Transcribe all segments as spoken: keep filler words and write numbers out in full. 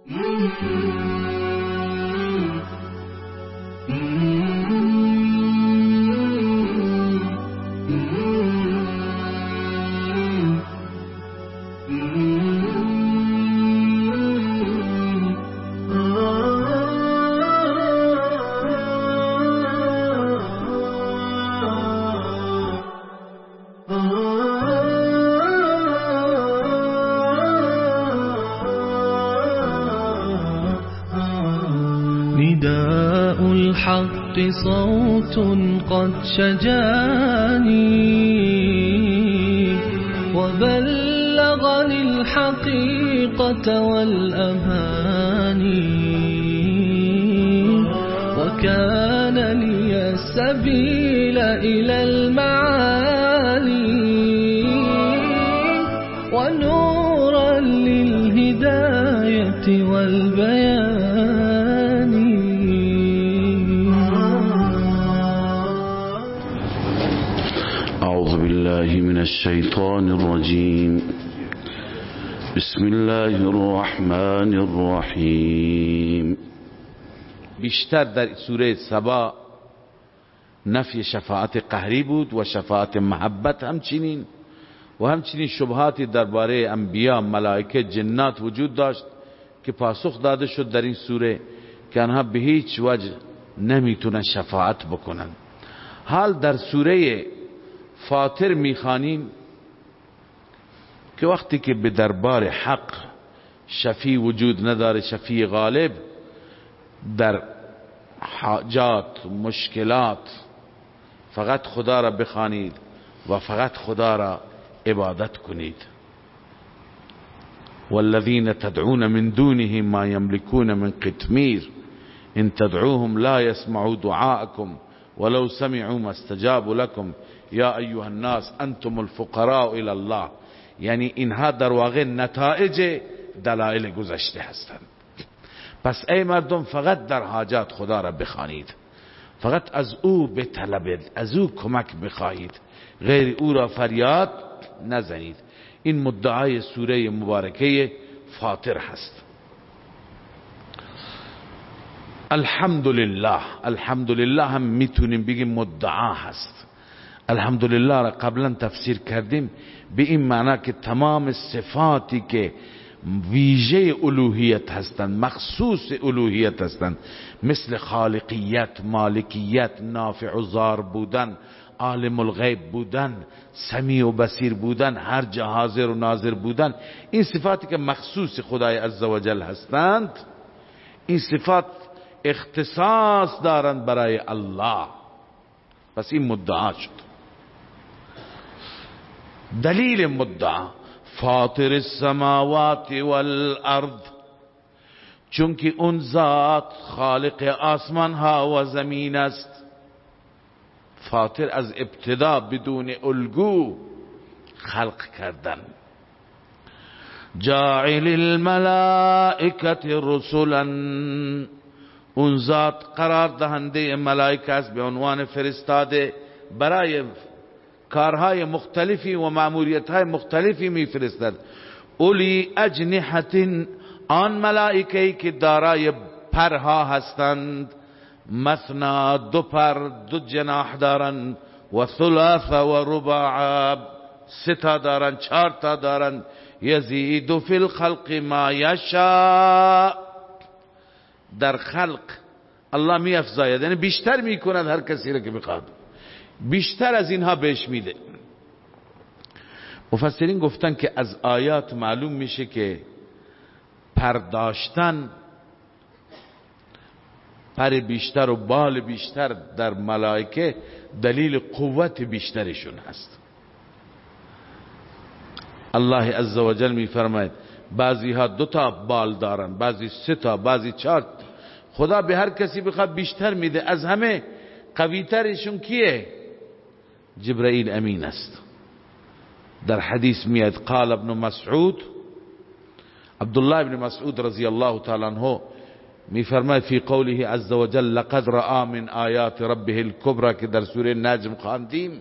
نداء الحق صوت قد شجاني وبلغني الحقيقة والأماني وكان لي السبيل إلى المعالي ونورا للهداية والبيان. أعوذ بالله من الشيطان الرجيم. بسم الله الرحمن الرحیم. بیشتر در سوره سبا نفی شفاعت قهری بود و شفاعت محبت همچنین و همچنین شبهاتی درباره انبیا، ملائکه، جنات وجود داشت که پاسخ داده شد در این سوره که آنها به هیچ وجه نمیتونن شفاعت بکنن. حال در سوره فاطر میخوانیم که وقتی که به دربار حق شفیع وجود نداره، شفیع غالب، در حاجات، مشکلات فقط خدا را بخوانید و فقط خدا را عبادت کنید. والذین تدعون من دونه ما یملکون من قطمیر ان تدعوهم لا يسمعوا دعاءكم ولو سمعوا ما استجابوا لكم یا ایها الناس انتم الفقراء الى الله. یعنی اینها در واقع نتایج دلایل گذشته هستند. پس ای مردم فقط در حاجات خدا را بخوانید، فقط از او بطلبید، از او کمک بخواهید، غیر او را فریاد نزنید. این مدعای سوره مبارکه فاطر هست. الحمدلله، الحمدلله هم میتونیم بگیم مدعا هست. الحمدلله را قبلا تفسیر کردیم به این معنی که تمام صفاتی که ویژه الوهیت هستند، مخصوص الوهیت هستند، مثل خالقیت، مالکیت، نافع و ضار بودن، عالم الغیب بودن، سمیع و بصیر بودن، هر جا حاضر و ناظر بودن، این صفاتی که مخصوص خدای عزوجل هستند، این صفات اختصاص دارند برای الله. پس این مدعا شد. دلیل مدعا فاطر السماوات والارض، چونکه اون ذات خالق آسمان ها و زمین است. فاطر از ابتدا بدون الگو خلق کردن. جاعل الملائکة رسلا، اون ذات قرار دهنده ملائکه است به عنوان فرستاده برای کارهای مختلفی و مأموریتهای مختلفی میفرستد. اولی اجنحت، آن ملائکه‌ای که دارای پرها هستند، مثنا، دو پر، دو جناح دارند، و ثلاث و رباع، سه تا دارند، چهار تا دارند. یزید فی الخلق ما یشاء، در خلق الله می افزاید، یعنی بیشتر می کند هر کسی را که بخواد، بیشتر از اینها بهش میده. مفسرین گفتن که از آیات معلوم میشه که پرداشتن، پر بیشتر و بال بیشتر در ملائکه دلیل قوت بیشترشون هست. الله عزوجل میفرماید بعضی ها دو تا بال دارن، بعضی سه تا، بعضی چهار. خدا به هر کسی بخواد بیشتر میده. از همه قویترشون کیه؟ جبرائیل امین است. در حدیث میاد قال ابن مسعود، عبدالله ابن مسعود رضی الله تعالی عنه میفرماید فی قوله عز وجل لقد رأى من آیات ربه الكبرى، که در سوره نجم خواندیم،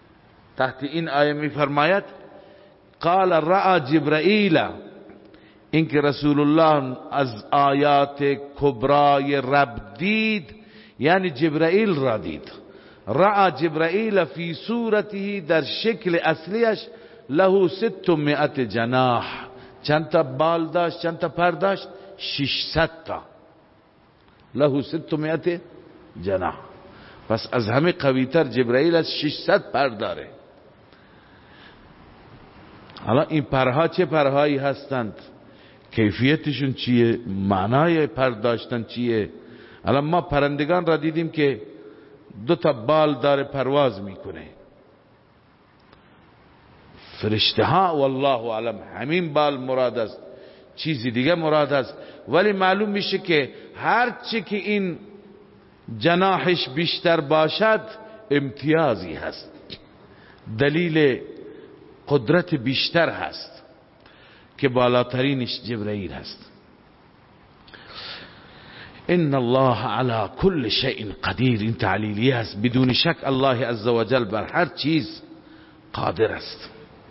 تحت این آیه میفرماید قال رأى جبرائیل، اینکه رسول الله از آیات کبرای رب دید یعنی جبرائیل را دید. رأى جبرائیل فی صورته، در شکل اصلیش، له ستمائت جناح، چند تا بال داشت، چند تا پر داشت؟ ششصد تا. له ستمائت جناح. پس از همه قویتر جبرائیل از ششصد پر داره. حالا این پرها چه پرهایی هستند؟ کیفیتشون چیه؟ معنای پر داشتن چیه؟ الان ما پرندگان را دیدیم که دو تا بال داره پرواز میکنه. فرشته ها والله اعلم همین بال مراد است، چیزی دیگه مراد است. ولی معلوم میشه که هر چی که این جناحش بیشتر باشد امتیازی هست، دلیل قدرت بیشتر هست که بالاترینش جبرائیل هست. ان الله على كل شيء قدیر، این تعلیلی است. بدون شک الله عزوجل بر هر چیز قادر است.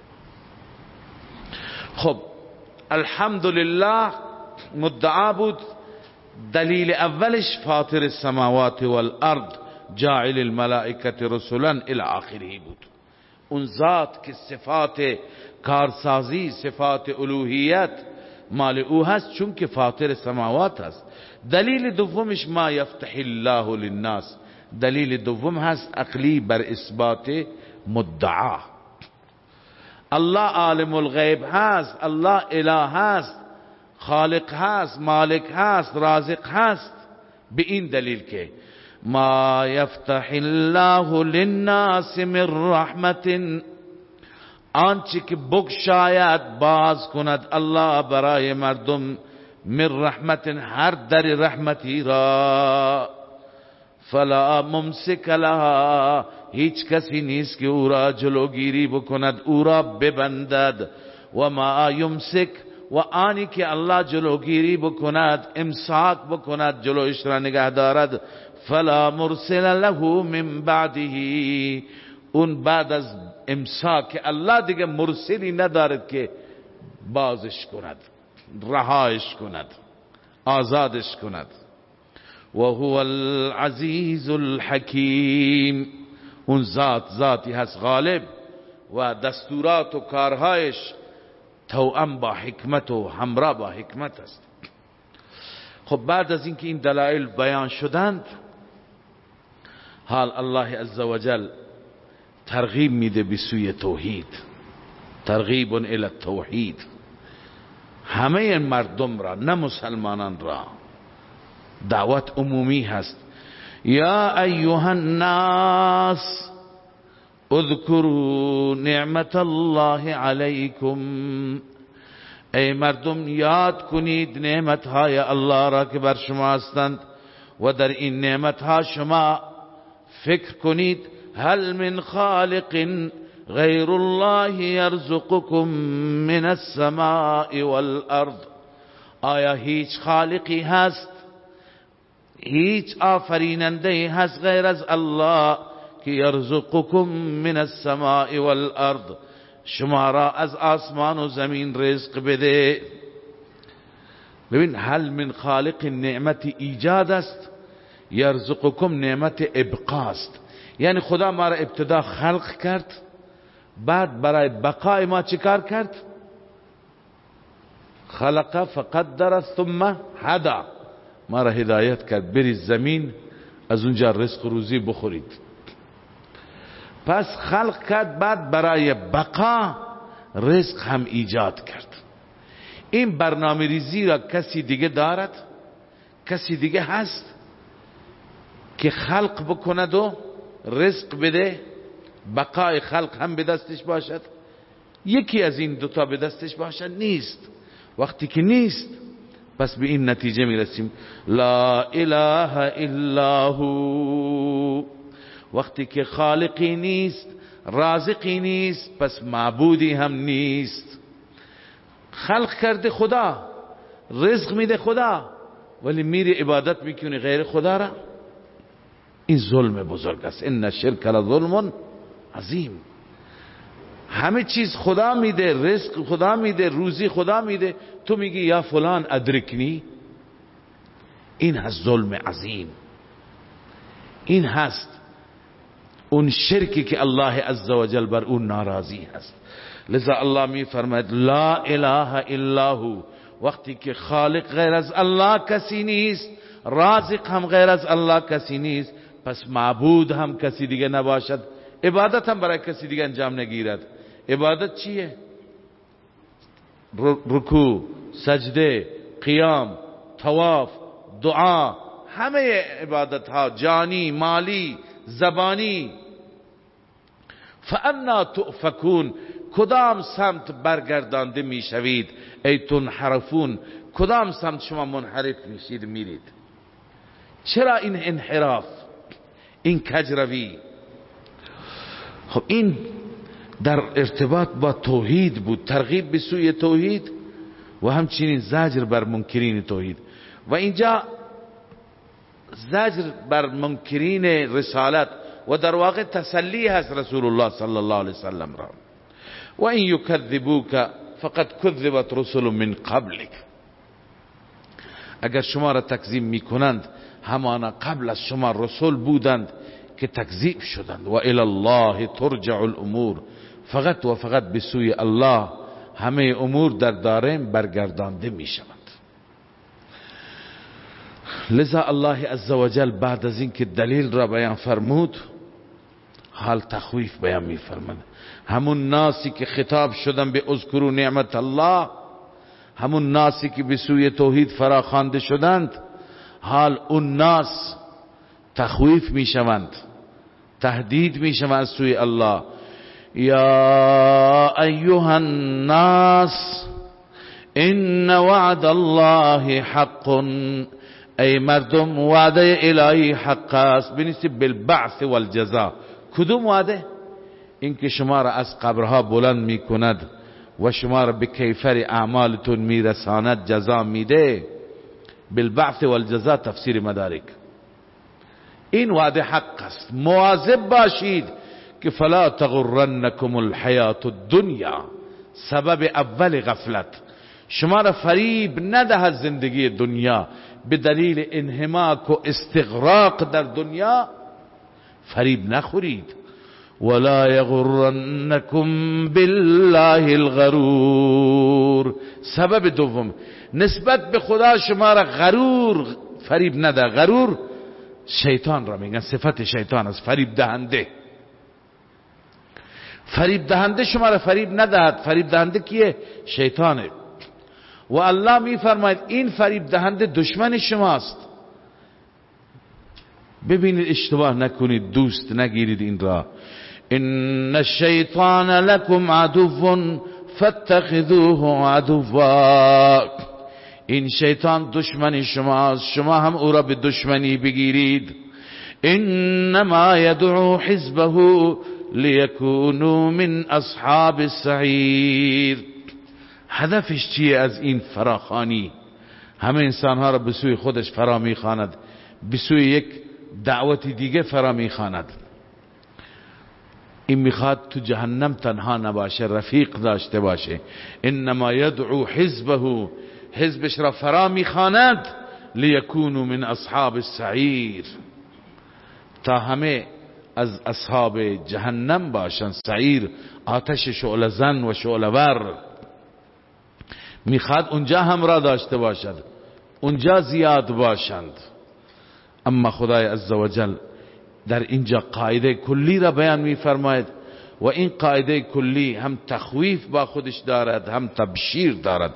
خب الحمدلله مدعا بود. دلیل اولش فاطر السماوات والارض جاعل الملائکه رسلا الی آخره بود. اون ذات که صفات کارسازی، صفات الوهیت مال او هست، چون که فاطر سماوات هست. دلیل دومش ما یفتح الله للناس، دلیل دوم هست عقلی بر اثبات مدعا. الله عالم الغیب هست، الله اله هست، خالق هست، مالک هست، رازق هست. به این دلیل که ما یفتح الله للناس من رحمت، آنچه که بگشاید باز کند الله برای مردم، من رحمت هر در رحمتی را، فلا ممسک لها، هیچ کسی نیست که او را جلوگیری بکند، او را ببندد. و ما یمسک، و آنی که الله جلوگیری بکند، امساک بکند، جلوش را نگه دارد، فلا مرسل له من بعده، اون بعد از امساک الله دیگه مرسلی ندارد که بازش کند، رهایش کند، آزادش کند. و هو العزیز الحکیم، اون ذات ذاتی هست غالب و دستورات و کارهایش توأم با حکمت و همراه با حکمت است. خب بعد از اینکه این دلائل بیان شدند، حال الله عزوجل ترغیب میده به سوی توحید، ترغیب الی التوحید، همه مردم را، نه مسلمانان را. دعوت عمومی هست. یا ایها الناس اذکروا نعمت الله علیکم، ای مردم یاد کنید نعمت های الله را که بر شما هستند و در این نعمت ها شما فکر کنید. هل من خالق غیر الله یرزقکم من السماء والارض، آیا هیچ خالقی هست، هیچ آفریننده هست غیر از الله که یرزقکم من السماء والارض، شما را از آسمان و زمین رزق بده؟ ببین، هل من خالق نعمت ایجاد است، یرزقکم نعمت ابقاست. یعنی خدا ما را ابتدا خلق کرد، بعد برای بقای ما چیکار کرد؟ خلق فقدر ثم هدا، ما را هدایت کرد برید زمین، از اونجا رزق روزی بخورید. پس خلق کرد، بعد برای بقا رزق هم ایجاد کرد. این برنامه ریزی را کسی دیگه دارد؟ کسی دیگه هست که خلق بکند و رزق بده، بقای خلق هم به دستش باشد؟ یکی از این دوتا به دستش باشد؟ نیست. وقتی که نیست، پس به این نتیجه می رسیم لا اله الا هو. وقتی که خالقی نیست، رازقی نیست، پس معبودی هم نیست. خلق کرده خدا، رزق میده خدا، ولی میری عبادت میکنی غیر خدا را. این ظلم بزرگ است. ان الشرک لظلم عظیم. همه چیز خدا میده، رزق خدا میده، روزی خدا میده، تو میگی یا فلان ادرکنی. این هست ظلم عظیم، این هست اون شرکی که الله عزوجل بر اون ناراضی هست. لذا الله می فرماید لا اله الا هو، وقتی که خالق غیر از الله کسی نیست، رازق هم غیر از الله کسی نیست، پس معبود هم کسی دیگه نباشد، عبادت هم برای کسی دیگه انجام نگیرد. عبادت چیه؟ رکوع، سجده، قیام، طواف، دعا، همه عبادت ها، جانی، مالی، زبانی. فانا تؤفکون، کدام سمت برگردانده میشوید؟ ای تنحرفون، کدام سمت شما منحرف میشید میرید؟ چرا این انحراف، این کجروی؟ خب این در ارتباط با توحید بود، ترغیب به سوی توحید و همچنین زجر بر منکرین توحید. و اینجا زجر بر منکرین رسالت و در واقع تسلی هست رسول الله صلی الله علیه وسلم را. و این یکذبوک فقد کذبت رسل من قبلک، اگر شما را تکذیب میکنند همانا قبل از شما رسول بودند که تکذیب شدند. و الی الله ترجع الامور، فقط و فقط به سوی الله همه امور در دارین برگردانده می شود. لذا الله عزوجل بعد از این که دلیل را بیان فرمود، حال تخویف بیان می فرمود. همون ناسی که خطاب شدن به اذکروا نعمت الله، همون ناسی که به سوی توحید فراخوانده شدند، حال اون ناس تخویف می شوند، تهدید می شوند سوی الله. یا ایها الناس ان وعد الله حق، ای مردم وعده الهی حق است، بنسبت بالبعث والجزاء. کدوم وعده؟ این که شما را از قبرها بلند می کند و شما را به کیفر اعمالتون می رساند، جزا میده. بالبعث والجزاء تفسیر مدارک. این وعده حق است، مواظب باشید که فلا تغرنکم الحیات الدنیا، سبب اول غفلت، شما را فریب ندهد زندگی دنیا، به دلیل انحماک و استغراق در دنیا فریب نخورید. ولا یغرنکم بالله الغرور، سبب دوم نسبت به خدا شما را غرور فریب نده. غرور شیطان را میگن، صفت شیطان است، فریب دهنده. فریب دهنده شما را فریب ندهد. فریب دهنده کیه؟ شیطانه. و الله می فرماید این فریب دهنده دشمن شماست. ببینید اشتباه نکنید، دوست نگیرید این را. ان الشیطان لکم عدو فاتخذوه عدوا، این شیطان دشمن شماست، شما هم او را به دشمنی بگیرید. انما یدعو حزبه لیکونوا من اصحاب السعیر، هدفش چیه از این فراخانی؟ همه انسانها را به سوی خودش فرا میخواند، به سوی یک دعوت دیگه فرا میخواند. این میخواد تو جهنم تنها نباشه، رفیق داشته باشه. انما یدعو حزبه، حزبش را فرا میخواند، لیکونوا من اصحاب السعیر، تا همه از اصحاب جهنم باشند. سعیر آتش شعله زن و شعله ور، میخواد اونجا هم را داشته باشد، اونجا زیاد باشند. اما خدای عزوجل در اینجا قاعده کلی را بیان میفرماید و این قاعده کلی هم تخویف با خودش دارد، هم تبشیر دارد.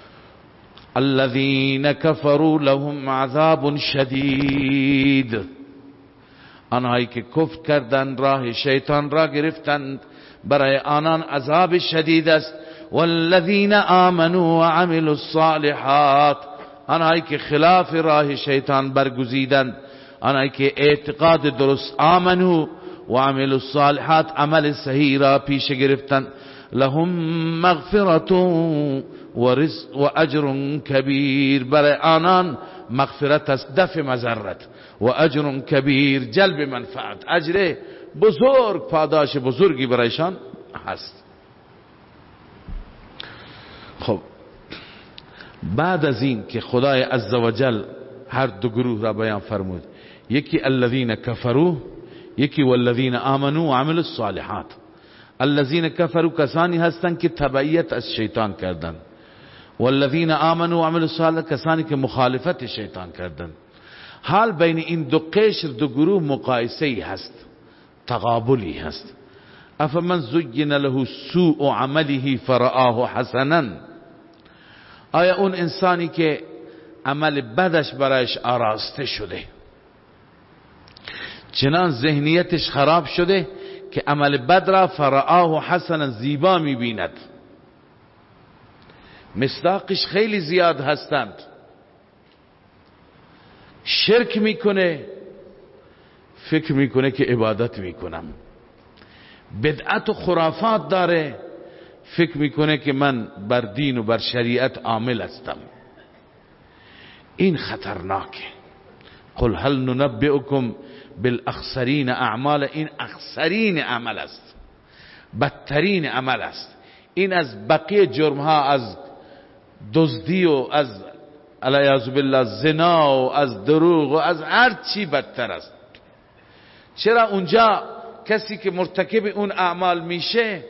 الذين كفروا لهم عذاب شدید، آنهایی که کفر کردند، راه شیطان را گرفتند، برای آنان عذاب شدید است. والذین آمنوا وعملوا الصالحات، آنهایی که خلاف راه شیطان برگزیدند، آنهایی که اعتقاد درست، آمنوا وعملوا الصالحات، عمل صحیح را پیش گرفتند، لهم مغفرة و رزق و اجر کبیر، برای آنان مغفرت است، دفع مضرت، و اجر کبیر، جلب منفعت، اجر بزرگ، پاداش بزرگی برایشان هست. بعد از این که خدای عزوجل هر دو گروه را بیان فرمود، یکی الذین کفروا، یکی والذین آمنوا و عملوا الصالحات. الذین کفروا کسانی هستند که تبعیت از شیطان کردند، والذین آمنوا و عملوا الصالحات کسانی که مخالفت شیطان کردند. حال بین این دو قشر دو گروه مقایسه ای هست، تقابلی هست. افمن زین له سوء عمله فرآه حسنا، آیا اون انسانی که عمل بدش برایش آراسته شده، چنان ذهنیتش خراب شده که عمل بد را فرآه حسنا زیبا میبیند. مصداقش خیلی زیاد هستند. شرک میکنه، فکر میکنه که عبادت میکنم. بدعت و خرافات داره، فکر میکنه که من بر دین و بر شریعت عامل هستم. این خطرناکه. قل هل ننبئکم بالاخسرین اعمال، این اخسرین عمل است، بدترین عمل است. این از بقیه جرمها، از دزدی و از علیاذ بالله زنا و از دروغ و از هر چی بدتر است. چرا اونجا کسی که مرتکب اون اعمال میشه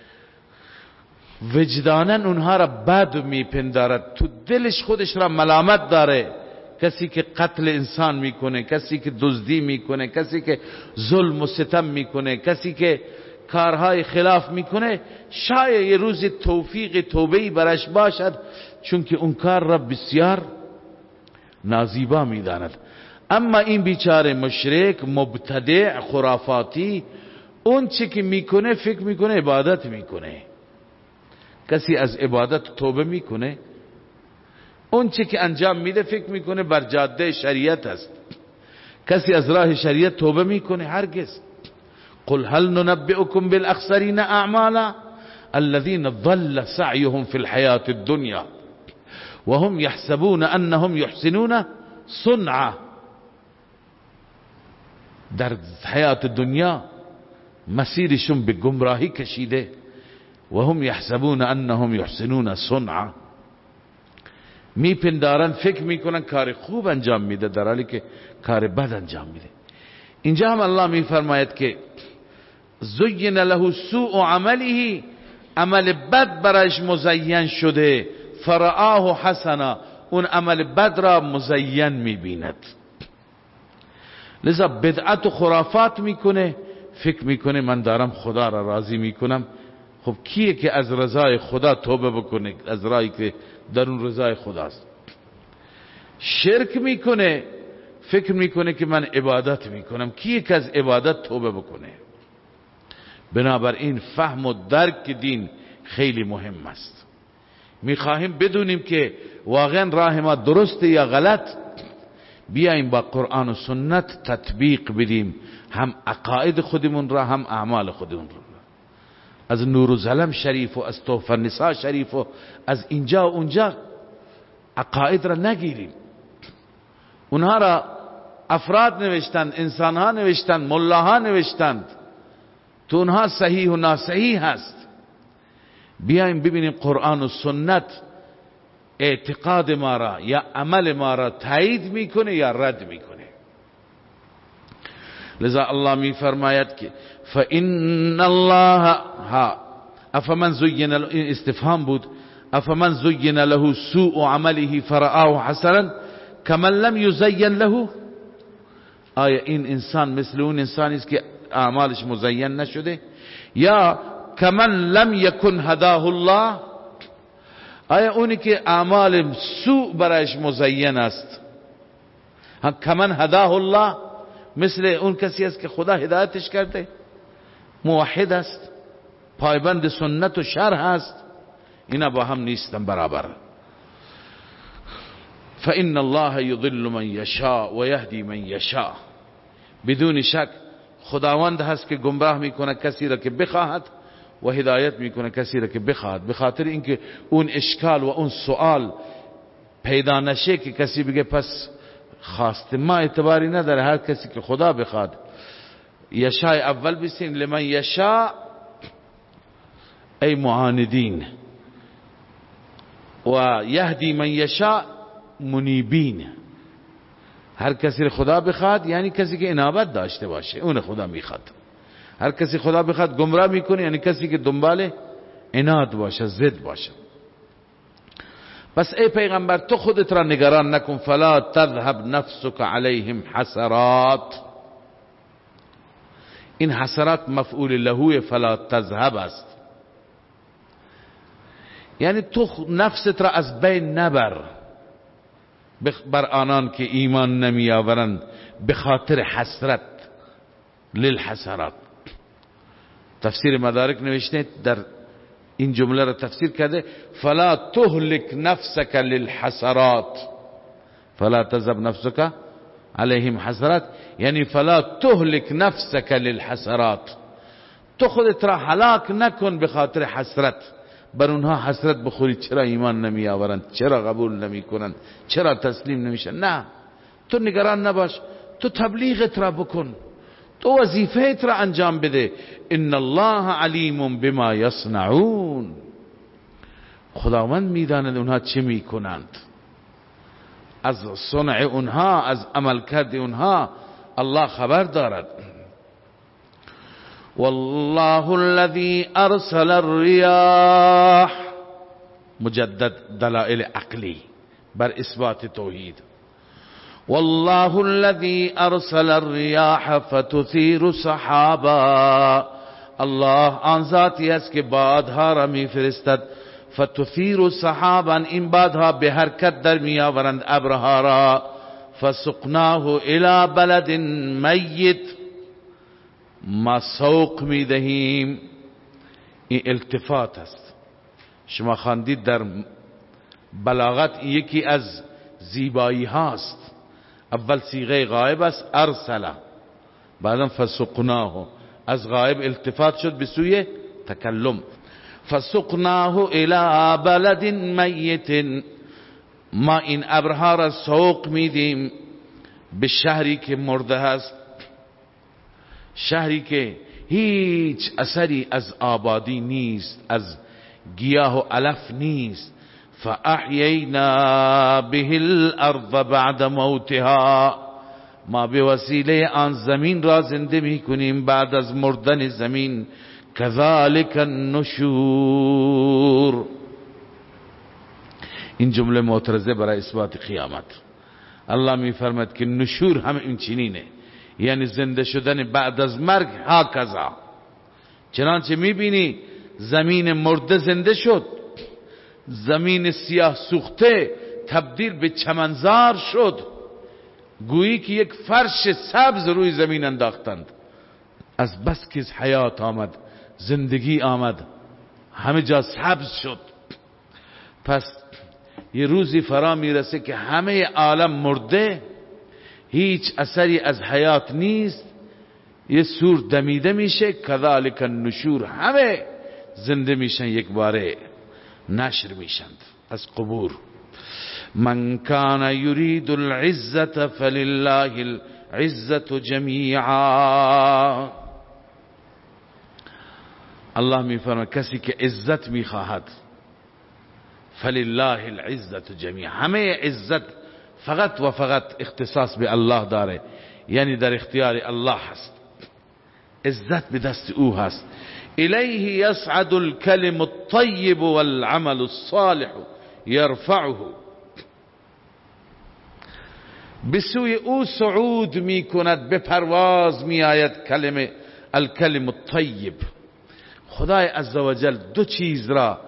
وجدانن اونها را بد میپندارد، تو دلش خودش را ملامت داره. کسی که قتل انسان میکنه، کسی که دزدی میکنه، کسی که ظلم و ستم میکنه، کسی که کارهای خلاف میکنه، شاید یه روز توفیق توبهی برش باشد، چون که اون کار را بسیار نازیبا میداند. اما این بیچاره مشرک، مبتدع، خرافاتی، اون چی که میکنه فکر میکنه عبادت میکنه. کسی از عبادت توبه میکنه؟ اون چی که انجام میده فکر میکنه بر جاده شریعت است. کسی از راه شریعت توبه میکنه؟ هرگز. قل هل ننبئكم بالاخسرین اعمالا الذين ضل سعيهم في الحياة الدنيا وهم يحسبون انهم يحسنون صنعا. در حیات دنیا مسیرشون به گمراهی کشیده، و هم یحسبون انهم یحسنون صنعا، میپندارن فکر میکنن کار خوب انجام میده در حالی که کار بد انجام میده. اینجا هم الله میفرماید که زین له سوء عمله، عمل بد برایش مزین شده، فرآه حسنا، اون عمل بد را مزین میبیند. لذا بدعت و خرافات میکنه، فکر میکنه من دارم خدا را راضی میکنم. خب کیه که از رضای خدا توبه بکنه، از راهی که در اون رضای خداست؟ شرک میکنه، فکر میکنه که من عبادت میکنم. کیه که از عبادت توبه بکنه؟ بنابراین فهم و درک دین خیلی مهم است. میخواهیم بدونیم که واقعا راه ما درسته یا غلط، بیاییم با قرآن و سنت تطبیق بدیم، هم عقاید خودمون را هم اعمال خودمون را. از نور و ظلم شریف و از تحفه النساء شریف و از اینجا و اونجا عقاید را نگیریم. اونها را افراد نوشتند، انسانها نوشتند، ملاها نوشتند، تو اونها صحیح و ناصحیح هست. بیاییم ببینیم قرآن و سنت اعتقاد ما را یا عمل ما را تایید میکنه یا رد میکنه. لذا الله می فرماید که فإن الله ها افمن زین له، این استفهام بود، افمن زین له سوء عمله فرآه حسنا کمن لم یزین له، آیا این انسان مثل اون انسانی است که اعمالش مزین نشده؟ یا کمن لم یکن هداه الله، آیا اونی که اعمال سوء برایش مزین است، کمن هداه الله، مثل اون کسی است که خدا هدایتش کرده، موحد است، پایبند سنت و شرع است؟ اینا با هم نیستن برابر. فإن الله يضل من يشاء ويهدي من يشاء، بدون شک خداوند هست که گمراه میکنه کسی را که بخواهد و هدایت میکنه کسی را که بخواهد. به خاطر اینکه اون اشکال و اون سوال پیدا نشه که کسی بگه پس خواست ما اعتباری نداره، هر کسی که خدا بخواد. یشاء اول بسین لمن یشاء ای معاندین، و یهدی من یشاء منیبین، هر کسی خدا بخواد یعنی کسی که انابت داشته باشه اون خدا میخواد، هر کسی خدا بخواد گمراه میکنه یعنی کسی که دنبال عناد باشه، ضد باشه. پس ای پیغمبر تو خودت را نگران نکن، فلا تذهب نفسك علیهم حسرات. این حسرات مفعول لهو فلا تذهب است، یعنی تو نفست را از بین نبر بر آنان که ایمان نمی آورند به خاطر حسرت. للحسرات تفسیر مدارک نوشته در این جمله را تفسیر کرده فلا تهلك نفسك للحسرات، فلا تذهب نفسك علیهم حسرات یعنی فلا تهلك نفسك للحسرات، تو خودت را هلاک نکن به خاطر حسرت، بر اونها حسرت بخوری چرا ایمان نمی آورند، چرا قبول نمی کنند، چرا تسلیم نمیشن. نه، تو نگران نباش، تو تبلیغت را بکن، تو وظیفهت را انجام بده. ان الله علیم بما یصنعون، خداوند میداند اونها چه میکنند، از صنع اونها، از عمل کرد اونها الله خبر دارد. والله الذي ارسل الرياح، مجدد دلائل عقلی بر اثبات توحید. والله الذي ارسل الرياح فتثير سحابا، الله آن ذاتی است که بادها را میفرستد، فتثير سحابا، این بادها به حرکت در میآورند ابرها را، فسقناه الى بلد میت، ما سوق میدهیم. این التفات است، شما خواندید در بلاغت یکی از زیبایی هاست، اول صیغه غائب است ارسل، بعدم فسقناه، از غائب التفات شد به سوی تکلم. فسقناه الى بلد میت، ما این ابرها را سوق میدیم به شهری که مرده است، شهری که هیچ اثری از آبادی نیست، از گیاه و علف نیست. فاحیینا به الارض بعد موتها، ما به وسیله آن زمین را زنده می کنیم بعد از مردن زمین. کذالک النشور، این جمله معترضه برای اثبات قیامت. الله می فرماید که نشور هم این چنینه، یعنی زنده شدن بعد از مرگ. هاکذا، چنانچه می بینی زمین مرده زنده شد، زمین سیاه سوخته تبدیل به چمنزار شد، گویی که یک فرش سبز روی زمین انداختند. از بس که حیات آمد، زندگی آمد، همه جا سبز شد. پس یه روزی فرا میرسه که همه عالم مرده، هیچ اثری از حیات نیست، یه سور دمیده میشه. کذالک النشور، همه زنده میشن، یک باره نشر میشند از قبور. من کان یرید العزة فلله العزة جمیعا، الله میفرماید کسی که عزت میخواهد، فلله العزة جمیعا، همه عزت فقط و فقط اختصاص به الله داره، یعنی در اختیار الله هست، عزت به دست او هست. الیه یصعد الکلم الطیب والعمل الصالح یرفعه، به سوی او صعود می کند، به پرواز می آید کلمه الکلم الطیب. خدای عزوجل دو چیز را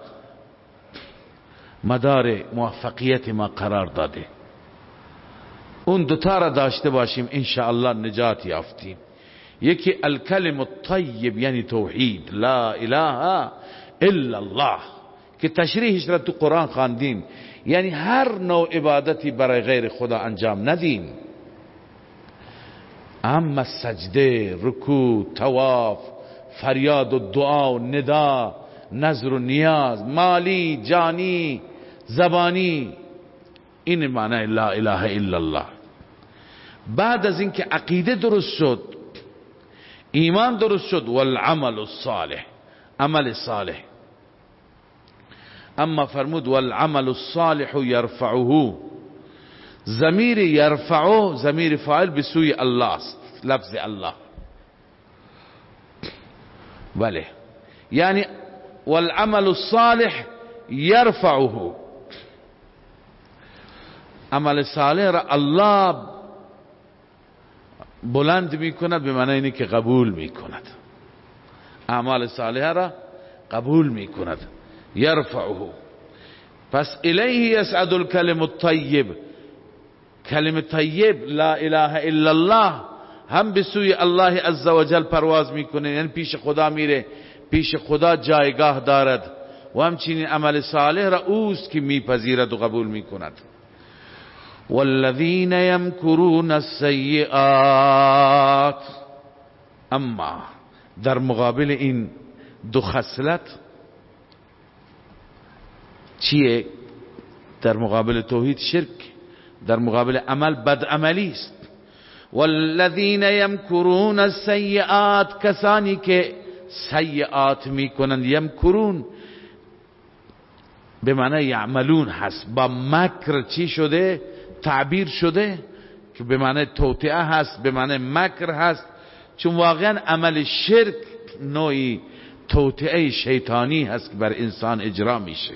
مدار موفقیت ما قرار داده، اون دوتا را داشته باشیم انشاءالله نجات یافتیم. یکی الکلم الطیب یعنی توحید، لا اله الا الله، که تشریحش را تو قرآن خواندیم، یعنی هر نوع عبادتی برای غیر خدا انجام ندیم، اما سجده، رکوع، طواف، فریاد و دعا و ندا، نظر و نیاز، مالی، جانی، زبانی، این معنی لا اله الا الله. بعد از اینکه عقیده درست شد، ایمان درست شد، والعمل الصالح، عمل صالح. اما فرمود والعمل الصالح یرفعه، ضمیر یرفعه ضمیر فاعل به سوی الله است، لفظ الله. بله، یعنی والعمل الصالح یرفعه، عمل صالح را الله بلند می کند، به معنی اینه که قبول می کند، اعمال صالحه را قبول می کند. یرفعه، پس الیه یصعد الکلم الطیب، کلمه طیب لا اله الا الله هم به سوی الله عزوجل پرواز میکنه، یعنی پیش خدا میره، پیش خدا جایگاه دارد و همچنین عمل صالح را اوست که میپذیرد و قبول میکند. والذین یمکرون السیئات، اما در مقابل این دو خصلت چیه؟ در مقابل توحید شرک، در مقابل عمل بدعملی است. والذین یمکرون السیئات، کسانی که سیئات میکنند، یمکرون به معنی یعملون هست، با مکر چی شده؟ تعبیر شده که به معنی توطئه هست، به معنی مکر هست، چون واقعا عمل شرک نوعی توطئه شیطانی هست که بر انسان اجرا میشه.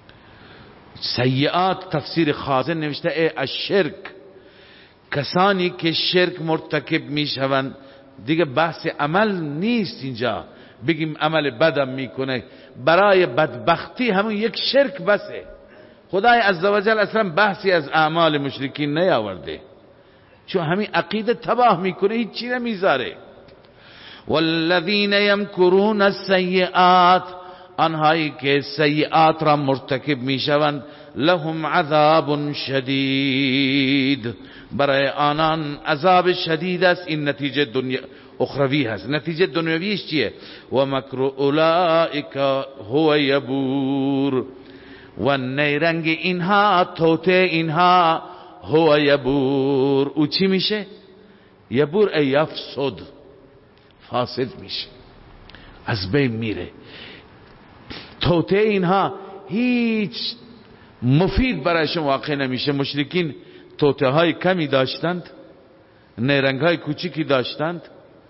سیئات تفسیر خازن نوشته ای الشرک، کسانی که شرک مرتکب میشوند، دیگه بحث عمل نیست اینجا بگیم عمل بدم میکنه، برای بدبختی همون یک شرک بسه. خدای عزوجل اصلا بحثی از اعمال مشرکین نیاورده، چون همین عقیده تباه میکنه، هیچ چی نمیذاره. والذین یمکرون السیئات، آنهایی که سیئات را مرتکب میشوند، لهم عذاب شدید، برای آنان عذاب شدید است. این نتیجه دنیا اخروی هست. نتیجه دنیویش چیه؟ و مکر اولئک هو یبور، و نیرنگ اینها، توته اینها، هو یبور، او چی میشه؟ یبور ای یفسد، فاسد میشه، از بین میره. توته اینها هیچ مفید برایشون واقع نمیشه. مشرکین توته های کمی داشتند، نیرنگ های کوچیکی داشتند،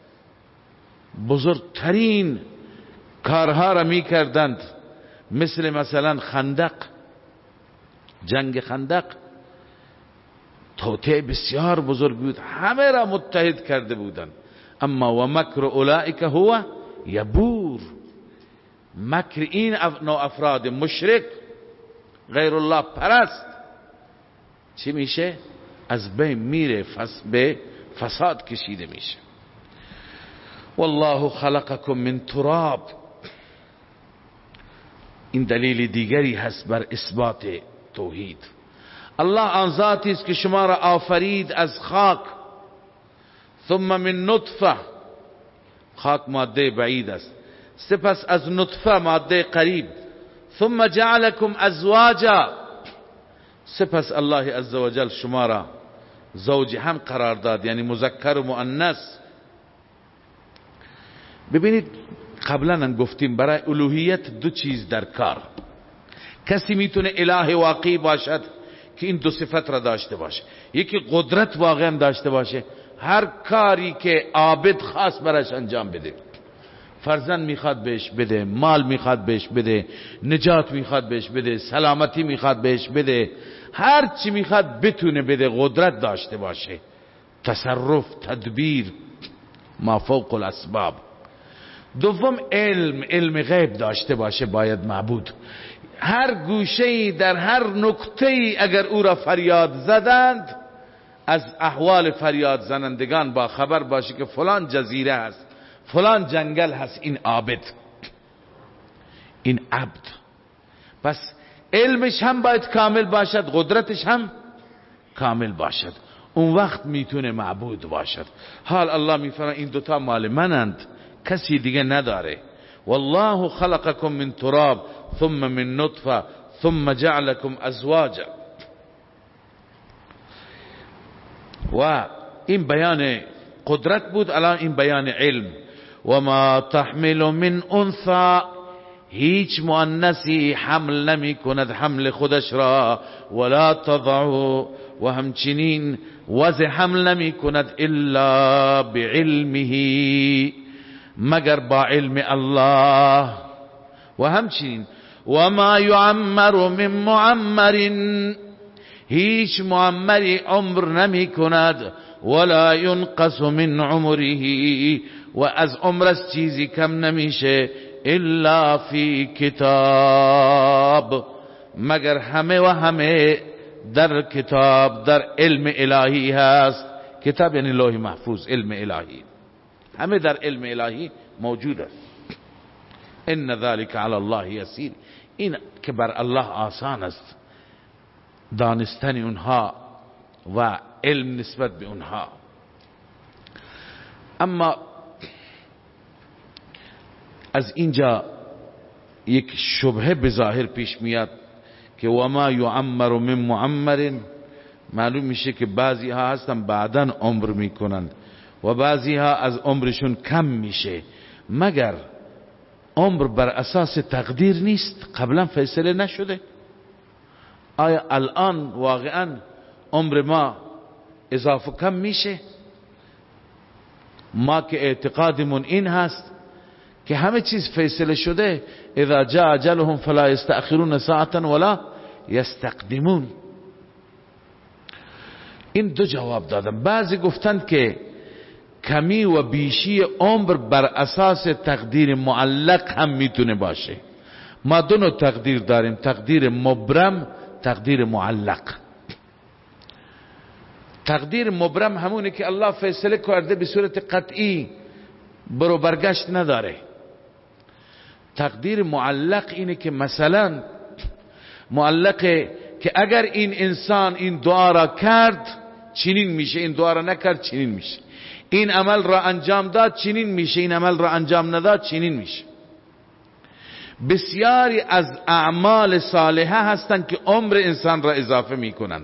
بزرگترین کارها را میکردند، مثل مثلا خندق، جنگ خندق، توته بسیار بزرگ بود، همه را متحد کرده بودند. اما و مکر اولئک هو یبور، مکر این نوع افراد مشرک غیر الله پرست چی میشه؟ از بین میره، فس به فساد کشیده میشه. والله خلقکم من تراب، این دلیل دیگری هست بر اثبات توحید. الله آن ذاتی است که شما را آفرید از خاک، ثم من نطفه، خاک ماده بعید است، سپس از نطفه ماده قریب، ثم جعلکم ازواجا، سپس الله عزوجل شما را زوج هم قرار داد، یعنی مذکر و مؤنث. ببینید قبلا هم گفتیم برای الوهیت دو چیز در کار، کسی میتونه اله واقعی باشد که این دو صفت را داشته باشه، یکی قدرت واقعا داشته باشه، هر کاری که عابد خاص برایش انجام بده، فرزند میخواد بهش بده، مال میخواد بهش بده، نجات میخواد بهش بده، سلامتی میخواد بهش بده، هر چی میخواد بتونه بده، قدرت داشته باشه، تصرف، تدبیر، ما فوق الاسباب. دوم علم، علم غیب داشته باشه باید معبود، هر گوشه‌ای در هر نقطه‌ای اگر او را فریاد زدند، از احوال فریاد زنندگان با خبر باشه که فلان جزیره هست، فلان جنگل هست، این عابد، این عبد. پس علمش هم باید کامل باشد، قدرتش هم کامل باشد، اون وقت میتونه معبود باشد. حال الله میفرماید این دوتا مال منند، کسی دیگه نداره. والله خلقکم من تراب ثم من نطفه ثم جعلکم ازواجا. و این بیان قدرت بود، الان این بیان علم. و ما تحمل من انثى، هیچ مؤنثی حمل نمی کند حمل خودش را، ولا تضع، و همچنین وضع حمل نمی کند الا بعلمه، مگر با علم الله. و همچنین و ما یعمر من معمر، هیچ معمری عمر نمی کند، ولا ینقص من عمره، و از عمرش چیزی کم نمیشه، الا فی کتاب، مگر همه و همه در کتاب، در علم الهی هست. کتاب یعنی لوح محفوظ، علم الهی، همه در علم الهی موجود است. ان ذلك علی الله یسیر، این که بر الله آسان است دانستن اونها و علم نسبت به اونها. اما از اینجا یک شبهه به ظاهر پیش میاد که و ما یعمر من معمر، معلوم میشه که بعضی ها هستن بعداً عمر میکنن و بعضی ها از عمرشون کم میشه. مگر عمر بر اساس تقدیر نیست؟ قبلا فیصله نشده؟ آیا الان واقعا عمر ما اضافه کم میشه؟ ما که اعتقادمون این هست که همه چیز فیصله شده، اذا جاء اجلهم فلا یستأخرون ساعتا ولا یستقدمون. این دو جواب دادن. بعضی گفتند که کمی و بیشی عمر بر اساس تقدیر معلق هم میتونه باشه. ما دو نوع تقدیر داریم، تقدیر مبرم، تقدیر معلق. تقدیر مبرم همونه که الله فیصله کرده به صورت قطعی، برو برگشت نداره. تقدیر معلق اینه که مثلا معلقه که اگر این انسان این دعا را کرد چنین میشه، این دعا را نکرد چنین میشه، این عمل را انجام داد چنین میشه، این عمل را انجام نداد چنین میشه. بسیاری از اعمال صالحه هستند که عمر انسان را اضافه میکنند.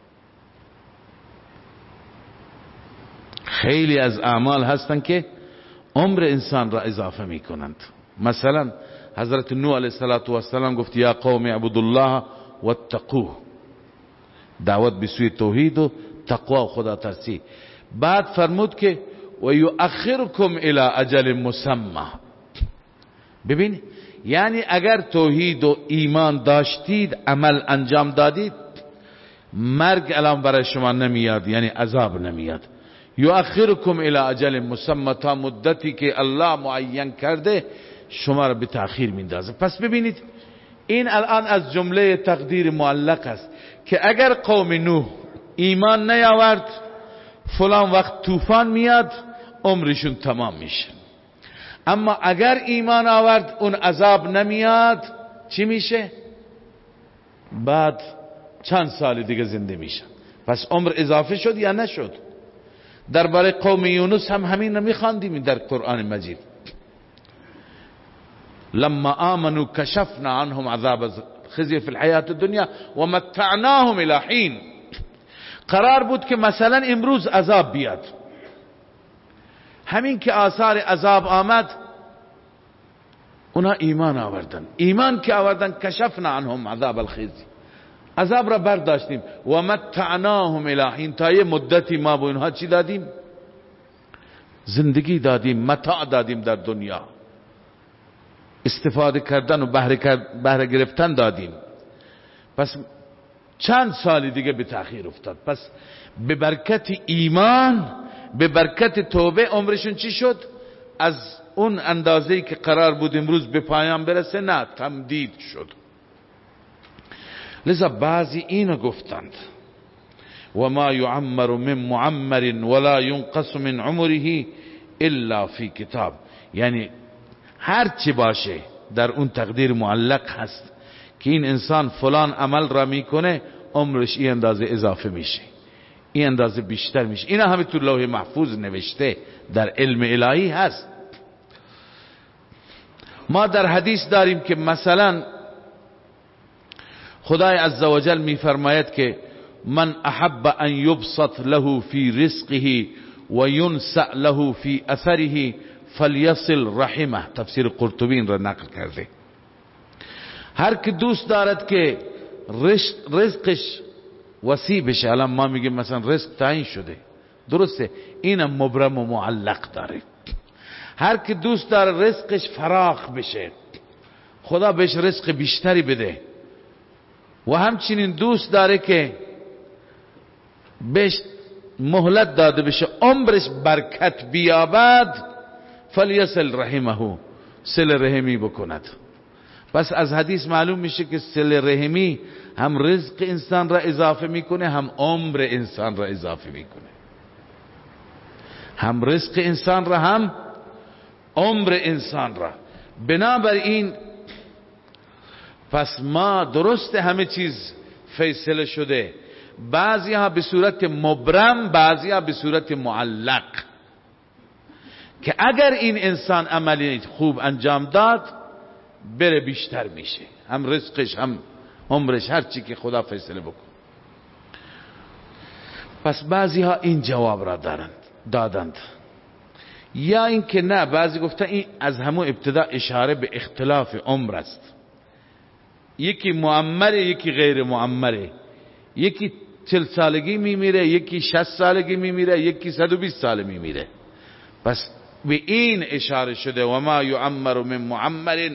خیلی از اعمال هستند که عمر انسان را اضافه میکنند. مثلا حضرت نوح علیه السلام گفت یا قوم اعبدوا الله واتقوه، دعوت به سوی توحید و تقوا و خدا ترسی. بعد فرمود که و یؤخرکم الی اجل مسمى. ببین، یعنی اگر توحید و ایمان داشتید، عمل انجام دادید، مرگ الان برای شما نمیاد، یعنی عذاب نمیاد. یؤخرکم الی اجل مسمى، تا مدتی که الله معین کرده شما را به تأخیر میندازه. پس ببینید این الان از جمله تقدیر معلق است که اگر قوم نوح ایمان نیاورد فلان وقت طوفان میاد، عمرشون تمام میشه. اما اگر ایمان آورد اون عذاب نمیاد، چی میشه؟ بعد چند سال دیگه زنده میشن. پس عمر اضافه شد یا نشد؟ درباره قوم یونس هم همین رو میخواندیم در قرآن مجید. لما آمنوا کشفنا عنهم عذاب خزی فی الحیات الدنیا و متعناهم الی حین. قرار بود که مثلا امروز عذاب بیاد، همین که آثار عذاب آمد اونا ایمان آوردن. ایمان که آوردن کشفنا عنهم عذاب الخزی، عذاب را برداشتیم. و متعناهم الی حین، تا یه مدتی ما به اونها چی دادیم؟ زندگی دادیم، متاع دادیم در دنیا، استفاده کردن و بهره گرفتن دادیم. پس چند سال دیگه به تأخیر افتاد. پس به برکت ایمان، به برکت توبه عمرشون چی شد؟ از اون اندازه‌ای که قرار بود امروز به پایان برسه، نه، تمدید شد. لذا بعضی اینو گفتند و ما یعمر من معمر ولا ینقص من عمره الا فی کتاب، یعنی هر چی باشه در اون تقدیر معلق هست که این انسان فلان عمل را میکنه، عمرش این اندازه اضافه میشه، این اندازه بیشتر میشه. اینا همه تو لوح محفوظ نوشته، در علم الهی هست. ما در حدیث داریم که مثلا خدای عزوجل میفرماید که من احب ان یبسط له فی رزقه و ینسأ له فی اثره فلیصل رحمه. تفسیر قرطبی را نقل کرده. هر که دوست دارد که رزقش وسیع بشه، الان ما میگیم مثلا رزق تعیین شده، درسته، اینم مبرم و معلق داره. هر که دوست داره رزقش فراخ بشه، خدا بهش رزق بیشتری بده، و همچنین دوست داره که بهش مهلت داده بشه، عمرش برکت بیابد، فلیصل رحمه، صله رحمی بکند. پس از حدیث معلوم میشه که صله رحمی هم رزق انسان را اضافه میکنه، هم عمر انسان را اضافه میکنه، هم رزق انسان را هم عمر انسان را. بنابراین پس ما درست همه چیز فیصله شده، بعضی ها به صورت مبرم، بعضی ها به صورت معلق، که اگر این انسان عملی خوب انجام داد بره بیشتر میشه، هم رزقش هم عمرش، هر چی که خدا فیصله بکن. پس بعضی ها این جواب را دارند دادند، یا این که نه، بعضی گفتن این از همون ابتدا اشاره به اختلاف عمر است، یکی معمره یکی غیر معمره، یکی چل سالگی میمیره، یکی شصت سالگی میمیره، یکی صد و بیست سال میمیره. پس به این اشاره شده و ما یعمر من معمر،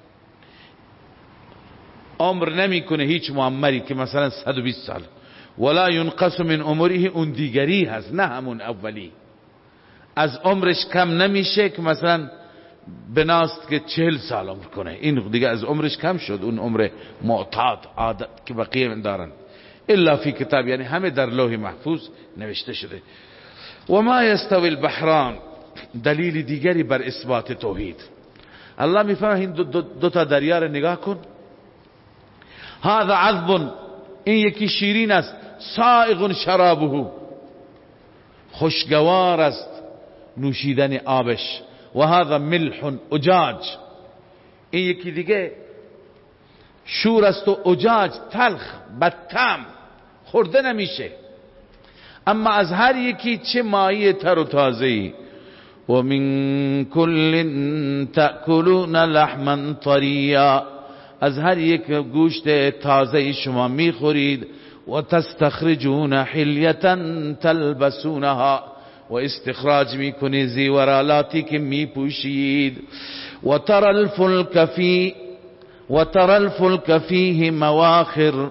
عمر نمیکنه هیچ معمری که مثلا صد و بیست سال، ولا ينقص من عمره، اون دیگری هست نه همون اولی، از عمرش کم نمیشه که مثلا بناست که چهل سال عمر کنه، این دیگه از عمرش کم شد، اون عمر معتاد عادت که بقیه دارن، الا فی کتاب، یعنی همه در لوح محفوظ نوشته شده. و ما یستوی البحران، دلیل دیگری بر اثبات توحید. الله میفرماید این دو, دو, دو تا دریا رو نگاه کن، هذا عذب، این یکی شیرین است، سائغ شرابه، خوشگوار است نوشیدن آبش، و هذا ملح اجاج، این یکی دیگه شور است و اجاج تلخ بدطعم، خورده نمیشه. اما از هر یکی چه مایه تر و تازه‌ای. و من کل تأکلون لحما طریا، از هر یک گوشت تازه شما میخورید، و تستخرجون حلیة تلبسونها، و استخراج میکنید زیورالاتی که میپوشید. و ترى الفلك فی و ترى الفلك فیه مواخر،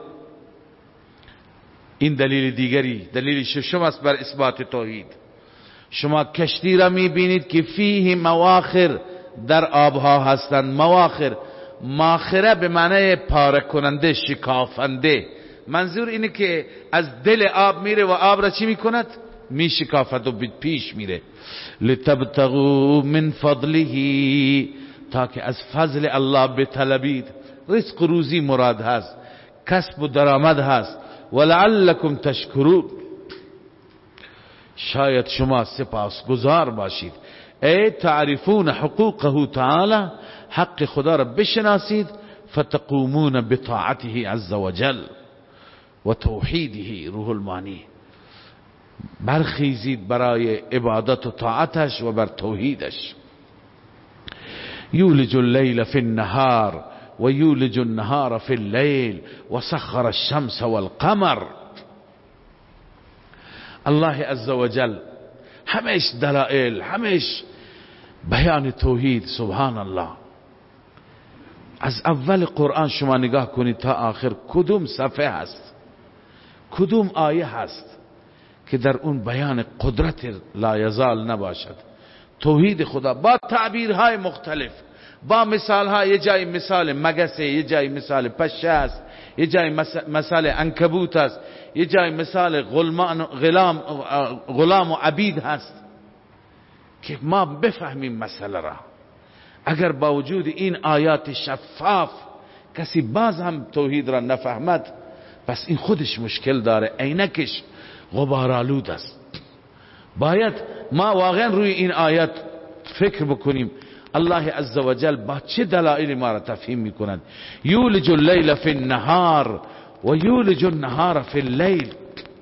این دلیل دیگری، دلیل ششم است بر اثبات توحید. شما کشتی را میبینید که فیه مواخر، در آبها هستند. مواخر، ماخره به معنی پاره کننده، شکافنده. منظور اینه که از دل آب میره و آب را چی میکند؟ میشکافد و پیش میره. لتبتغوا من فضله، تا که از فضل الله بطلبید. رزق روزی مراد هست، کسب و درآمد هست. ولعلکم تشکرون، شاید شما سپاسگزار باشید. ای تعرفون حقوقه تعالی، حق خدا را بشناسید. فتقومون بطاعته عز وجل و توحیده، روح المانی، برخیزید برای عبادت و طاعتش و بر توحیدش. یولج اللیل فی النهار و یولج النهار فی اللیل و سخر الشمس والقمر. الله عز وجل همش دلائل، همش بیان توحید. سبحان الله. از اول قرآن شما نگاه کنید تا آخر، کدوم صفحه هست، کدوم آیه هست که در اون بیان قدرت لا یزال نباشد؟ توحید خدا با تعبیرهای مختلف، با مثالها. یه جای مثال مگسه، یه جای مثال پشه است، یه جای مثال عنکبوت است، یه جای مثال غلام, غلام, غلام و عبید هست، که ما بفهمیم مسئله را. اگر با وجود این آیات شفاف کسی باز هم توحید را نفهمد، پس این خودش مشکل داره، عینکش غبارآلود است. باید ما واقعا روی این آیات فکر بکنیم. الله عز وجل با چه دلائل ما را تفهیم میکنند؟ یولج اللیل فی النهار و یولج النهار فی اللیل.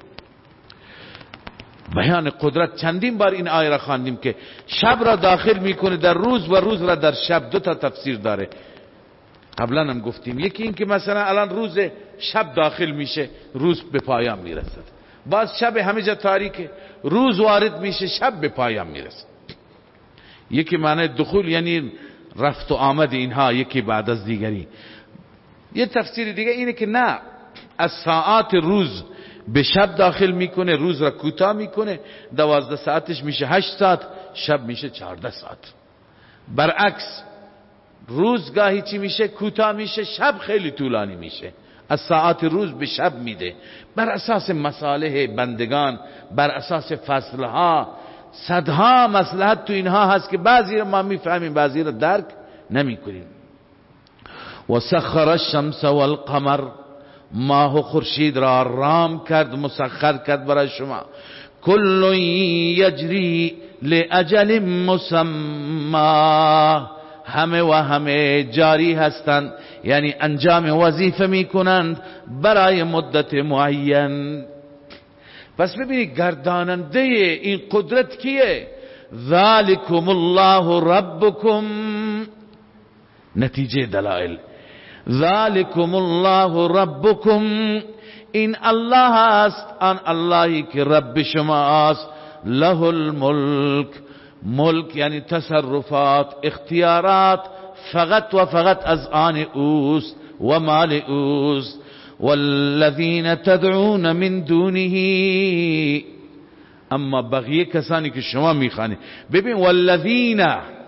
بیان قدرت. چندین بار این آیه را خواندیم که شب را داخل میکنه در روز و روز را در شب. دو تا تفسیر داره. قبلا هم گفتیم. یکی این که مثلا الان روز شب داخل میشه، روز به پایان میرسد. باز شب همه جا تاریکه، روز وارد میشه، شب به پایان میرسد. یکی معنی دخول یعنی رفت و آمد اینها یکی بعد از دیگری. یه تفسیر دیگه اینه که نه، از ساعات روز به شب داخل میکنه، روز را کوتاه میکنه، دوازده ساعتش میشه هشت ساعت، شب میشه چهارده ساعت. برعکس روز گاهی چی میشه؟ کوتاه میشه، شب خیلی طولانی میشه. از ساعات روز به شب میده، بر اساس مصالح بندگان، بر اساس فصلها. صدها مصلحت تو اینها هست که بعضی را ما میفهمیم، بعضی را درک نمیکنیم. و سخر الشمس والقمر، ماه و خورشید را رام کرد، مسخر کرد برای شما. کل یجری لاجل مسمى، همه و همه جاری هستند، یعنی انجام وظیفه میکنند برای مدت معین. پس ببینید گرداننده این قدرت کیه؟ ذالکم الله ربکم. نتیجه دلائل، ذالکم الله ربکم، این الله است، آن اللهی که رب شماست. له الملک، ملک یعنی تصرفات، اختیارات فقط و فقط از آن اوست و مال اوست. والذین تدعون من دونه، اما بقیه کسانی که شما میخوانید، ببین والذین،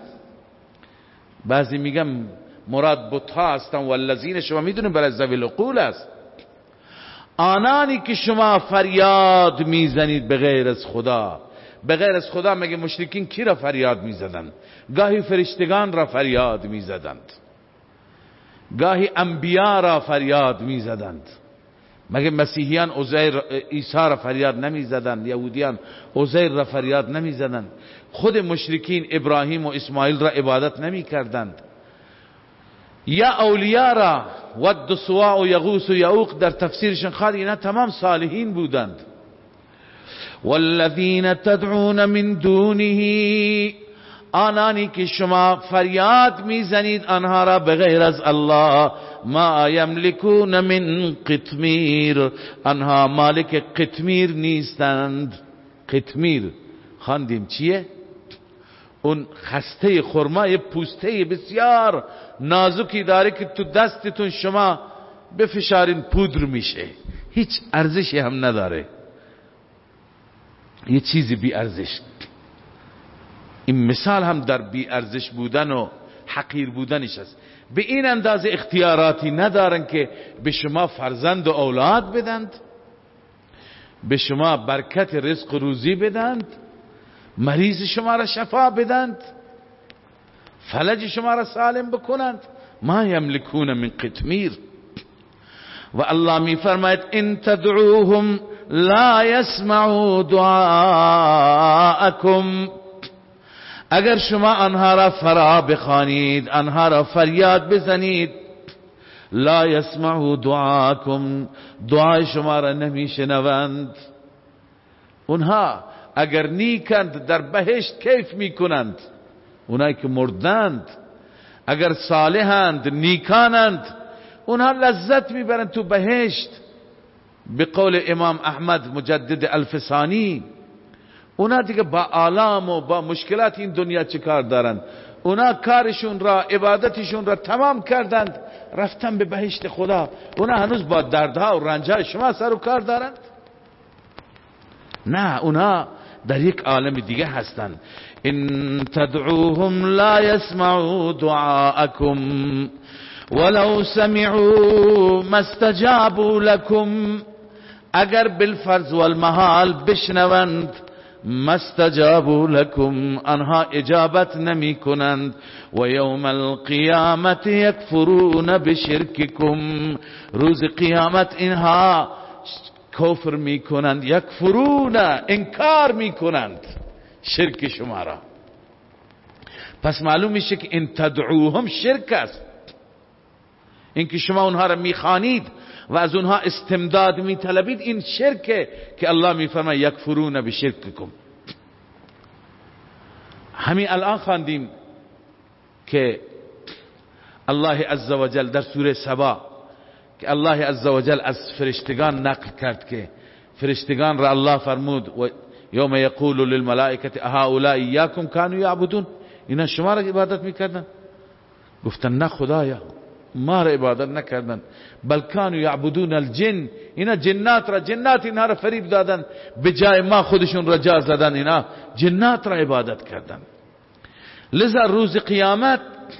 بعضی میگم مراد بت‌ها هستن، والذین شما میدونید برای ذوی العقول است. آنانی که شما فریاد میزنید به غیر از خدا. به غیر از خدا مگه مشرکین کی را فریاد میزدند؟ گاهی فرشتگان را فریاد میزدند، گاهی انبیا را فریاد میزدند. مگه مسیحیان عزیر عیسی را فریاد نمیزدند؟ یهودیان عزیر را فریاد نمیزدند؟ خود مشرکین ابراهیم و اسماعیل را عبادت نمیکردند؟ یا اولیاء را، ود و سواع و یغوث و یعوق در تفسیرشون خواهد، اینا تمام صالحین بودند. والذین تدعون من دونه، آنانی که شما فریاد میزنید آنها را بغیر از الله، ما یملکون من قطمیر، آنها مالک قطمیر نیستند. قطمیر خواندیم چیه؟ اون خسته خرمای پوسته بسیار نازکی داره که تو دستتون شما بفشارین پودر میشه، هیچ ارزشی هم نداره، یه چیزی بی ارزش. این مثال هم در بی ارزش بودن و حقیر بودنش است. به این اندازه اختیاراتی ندارن که به شما فرزند و اولاد بدند، به شما برکت رزق و روزی بدند، مریض شما را شفا بدند، فلج شما را سالم بکنند. ما یملکون من قطمیر. و الله می فرماید ان تدعوهم لا يسمعوا دعاءكم، اگر شما آنها را فرا بخوانید، آنها را فریاد بزنید، لا يسمعوا دعاءكم، دعای شما را نمیشنوند. اونها اگر نیکند در بهشت کیف میکنند، اونایی که مردند اگر صالحند نیکانند اونها لذت میبرند تو بهشت. به قول امام احمد مجدد الفسانی، اونا دیگه با آلام و با مشکلات این دنیا چه کار دارند؟ اونا کارشون را، عبادتشون را تمام کردند، رفتن به بهشت خدا. اونا هنوز با دردها و رنجهای شما سر و کار دارند؟ نه، اونا در یک عالم دیگه هستند. ان تدعوهم لا يسمعوا دعاءكم ولو سمعوا ما استجابوا لكم، اگر بالفرض والمحال بشنوند، ما استجابوا لكم، آنها اجابت نمی کنند. و یوم القیامت یکفرون بشرککم، روز قیامت اینها کفر می کنند، یکفرون، انکار می کنند شرک شما را. پس معلوم میشه که ان تدعوهم شرک است. اینکه شما اونها را میخوانید و از اونها استمداد میطلبید، این شرکه که الله میفرماید یکفرون بشرککم. همین الان خواندیم که الله عزوجل در سوره سبا که الله عزوجل از فرشتگان نقل کرد که فرشتگان را الله فرمود و یوم یقول للملائکه اهؤلاء ایاکم كانوا یعبدون، اینا شما را عبادت میکردن؟ گفتن نه خدایا، ما را عبادت نکردن، بل كانوا یعبدون الجن، اینا جنات را، جنات اینها را فریب دادن، به جای ما خودشون را جا زدن، اینا جنات را عبادت کردن. لذا روز قیامت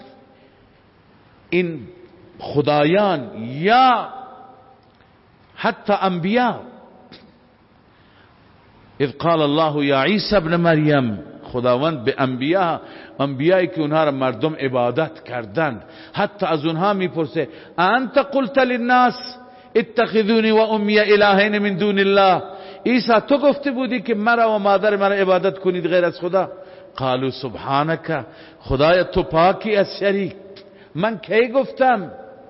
این خدایان یا حتی انبیاء، اذ قال الله یا عیسی ابن مریم، خداوند به انبیاء، انبیایی که اونها را مردم عبادت کردند، حتی از اونها میپرسه انت قلت للناس اتخذونی و امی الهین من دون الله، عیسی تو گفته بودی که مرا و مادر مرا عبادت کنید غیر از خدا؟ قالوا سبحانك، خدایا تو پاکی از شریک، من کی گفتم؟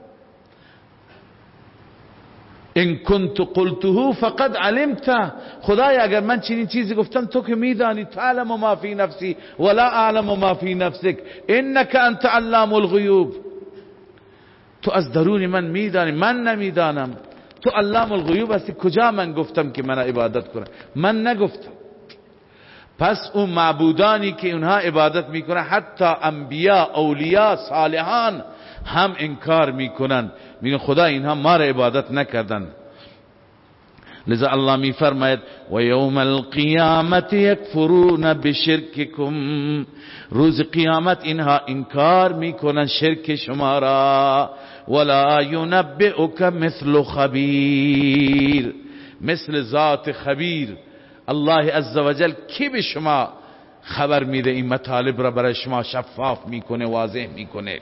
ان كنت قلته فقد علمت، خدایا اگر من چنین چیزی گفتم تو که میدانی، تعلم ما فی نفسی ولا اعلم ما فی نفسک انك انت علام الغیوب، تو از درون من میدانی، من نمیدانم، تو علام الغیوب هستی، کجا من گفتم که من عبادت کنم؟ من نگفتم. پس اون معبودانی که اونها عبادت میکنن، حتی انبیاء، اولیاء، صالحان هم انکار میکنن، میگن خدا اینها ما را عبادت نکردن. لذا الله میفرماید و یوم القیامت یکفرون بشرککم، روز قیامت اینها انکار میکنن شرک شما را. ولا ینبئک مثل خبیر، مثل ذات خبیر الله عزوجل کی به شما خبر میده، این مطالب را برای شما شفاف میکنه، واضح میکنه.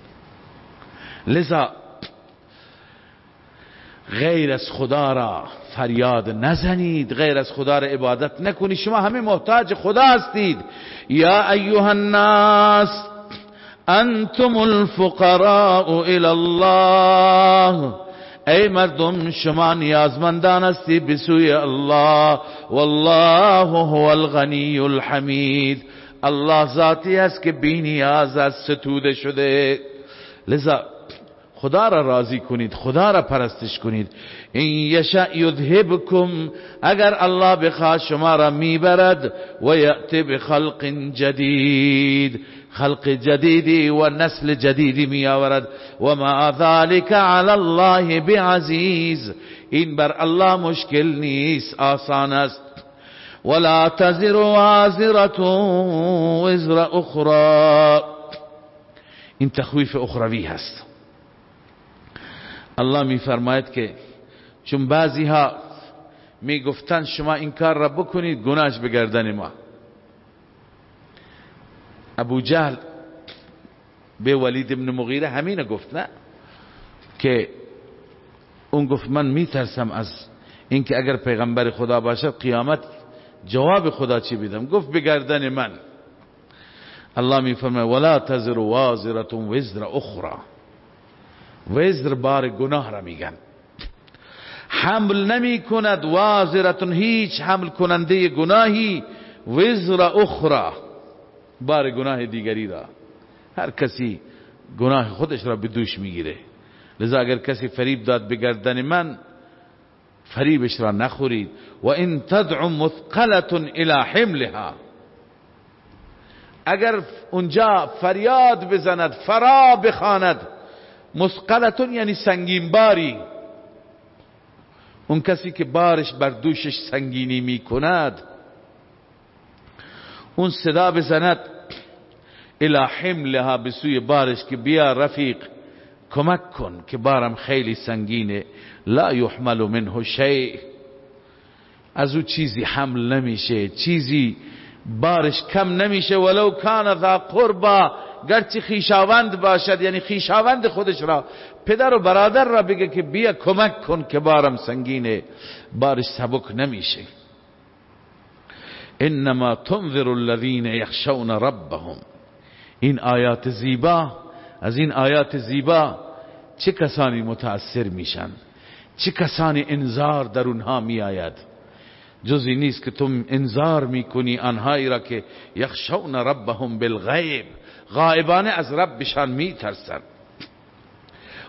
لذا غیر از خدا را فریاد نزنید، غیر از خدا را عبادت نکنید، شما همه محتاج خدا هستید. یا ایها الناس انتم الفقراء الی الله، ای مردم شما نیازمندان هستی به سوی الله. والله هو الغنی الحمید، الله ذاتی است که بی نیاز است، ستوده شده. لذا خدا را راضی کنید، خدا را پرستش کنید. این یشاء یذهبکم، اگر الله بخواد شما را میبرد، و یأتی بخلق جدید، خلق جدیدی و نسل جدیدی می آورد. و ما ذلك علی الله بعزیز، این بر الله مشکل نیست، آسان است. ولا تزر وازرة وزر اخرى، این تخویف اخروی هست. الله می فرماید که چون بعضی ها می گفتن شما این کار را بکنید گناهش به گردن ما. ابو جهل به ولید ابن مغیره همین گفت، نه که اون گفت من می ترسم از اینکه اگر پیغمبر خدا باشد قیامت جواب خدا چی بدم، گفت به گردن من. الله می فرماید ولا تزر وازرة وزر اخرى، وزر بار گناه را میگن، حمل نمی کند وازرتون، هیچ حمل کننده گناهی، وزر اخرى بار گناه دیگری را. هر کسی گناه خودش را به دوش میگیره. لذا اگر کسی فریب داد به گردن من، فریبش را نخورید. و ان تدع مثقلة الى حملها، اگر اونجا فریاد بزند، فرا بخواند، مثقلتون یعنی سنگین باری، اون کسی که بارش بر دوشش سنگینی می کند، اون صدا بزند الی حملها، به سوی بارش که بیا رفیق کمک کن که بارم خیلی سنگینه. لا یحمل منه شیء، از او چیزی حمل نمیشه، چیزی بارش کم نمیشه. ولو کان ذا قربا، گرچه خیشاوند باشد، یعنی خیشاوند خودش را، پدر و برادر را بگه که بیا کمک کن که بارم سنگینه، بارش سبک نمیشه. انما تنذر الذين يخشون ربهم، این آیات زیبا، از این آیات زیبا چه کسانی متاثر میشن، چه کسانی انذار در اونها می آید. جزی نیست که تم انذار میکنی آنهایی را که یخشون ربهم بالغیب، غائبانه از ربشان میترسند.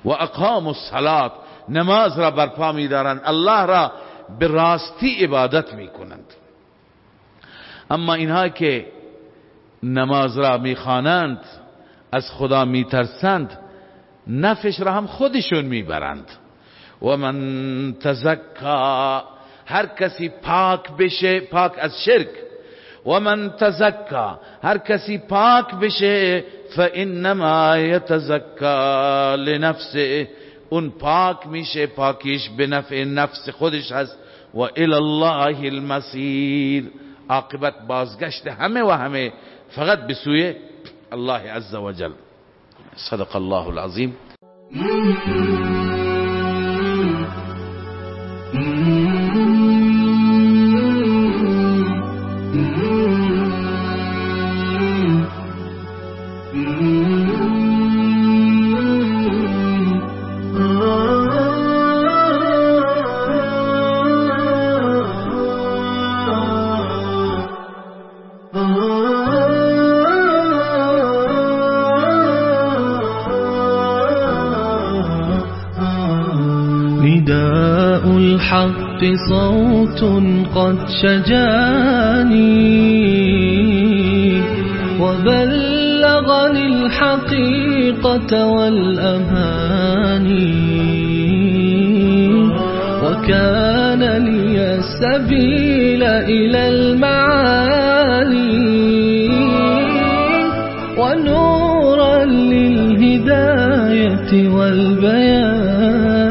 و اقاموا الصلاة، نماز را برپا می دارند، الله را به راستی عبادت می کنند. اما اینها که نماز را می خوانند، از خدا می ترسند، نفش را هم خودشون می برند. و من تزکا، هر کسی پاک بشه، پاک از شرک، و من تزکا، هر کسی پاک بشه، فانما یتزکا لنفسه، اون پاک میشه، پاکیش به نفع نفس خودش هست. و الی الله المصیر، عاقبت بازگشت همه و همه فقط به سوی الله عز و جل. صدق الله العظیم. نداء الحق صوت قد شجاني وبلغني الحقيقة والأماني، وكان لي السبيل إلى المعالي، ونورا للهداية والبيان.